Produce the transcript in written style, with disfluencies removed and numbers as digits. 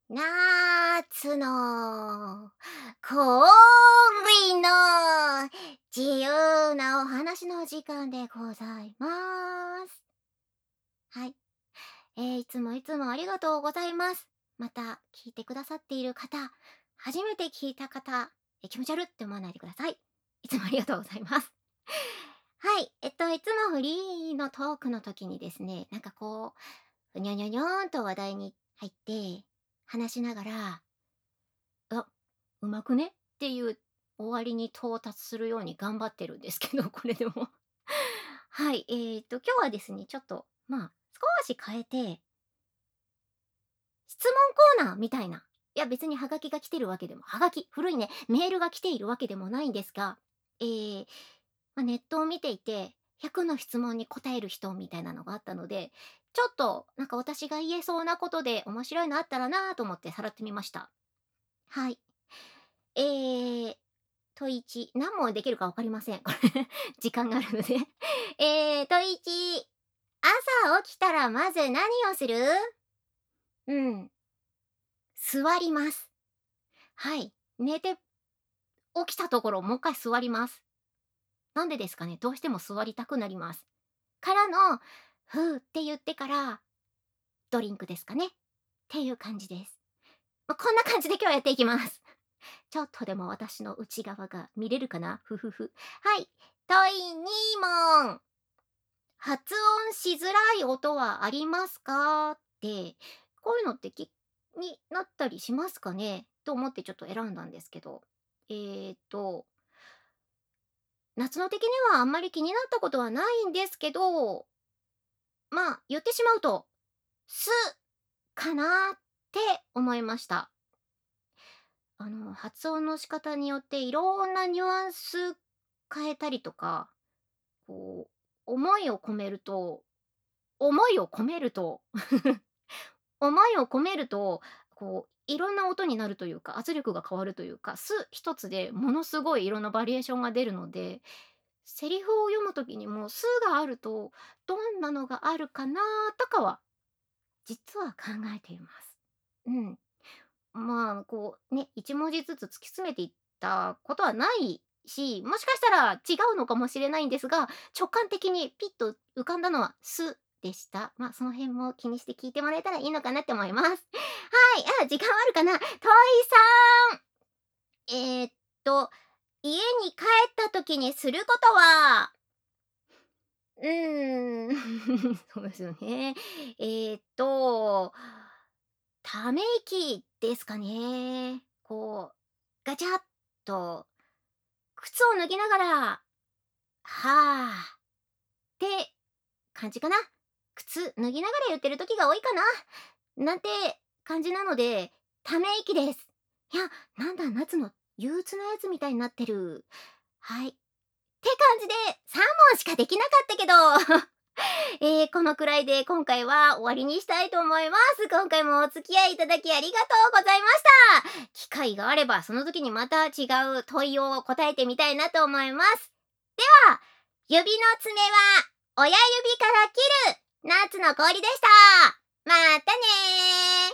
夏の氷の自由なお話の時間でございます。はい。いつもいつもありがとうございます。また聞いてくださっている方、初めて聞いた方、気持ち悪って思わないでください。いつもありがとうございます。はい。いつもフリーのトークの時にですね、なんかこう、にょにょにょーんと話題に入って、話しながら、あ、うまくねっていう終わりに到達するように頑張ってるんですけど、これでも。はい。今日はですね、ちょっと、少し変えて、質問コーナーみたいな。いや、別にハガキが来てるわけでも、ハガキ、古いね、メールが来ているわけでもないんですが、えーネットを見ていて、100の質問に答える人みたいなのがあったので、ちょっとなんか私が言えそうなことで面白いのあったらなと思ってさらってみました。はい。えー、問1、何問できるか分かりません。これ時間があるので問1、朝起きたらまず何をする？うん、座ります。はい。寝て起きたところ、もう一回座ります。なんでですかね、どうしても座りたくなります。からの、ふーって言ってから、ドリンクですかね。っていう感じです。こんな感じで今日はやっていきます。ちょっとでも私の内側が見れるかなふふふ。はい。問い2問。発音しづらい音はありますかって、こういうのってになったりしますかねと思ってちょっと選んだんですけど。えーと、夏の的にはあんまり気になったことはないんですけど、言ってしまうと、すかなって思いました。発音の仕方によっていろんなニュアンス変えたりとか、こ思いを込めると思いを込めると思いを込めると、いろんな音になるというか、圧力が変わるというか、一つでものすごいいろんなバリエーションが出るので、セリフを読む時にも「す」があると、どんなのがあるかなとかは、実は考えています。うん。1文字ずつ突き詰めていったことはないし、もしかしたら違うのかもしれないんですが、直感的にピッと浮かんだのは「す」でした。その辺も気にして聞いてもらえたらいいのかなって思います。はい、時間あるかな。問い3。えーっと、家に帰った時にすることは、そうですよね。えーっとため息ですかね。ガチャッと靴を脱ぎながら、はあって感じかな。靴脱ぎながら言ってる時が多いかな。なんて感じなので、ため息です。いや、なんだ、夏の憂鬱なやつみたいになってる。はい。って感じで3問しかできなかったけどこのくらいで今回は終わりにしたいと思います。今回もお付き合いいただきありがとうございました。機会があればその時にまた違う問いを答えてみたいなと思います。では、指の爪は親指から切る夏の氷でした。またねー。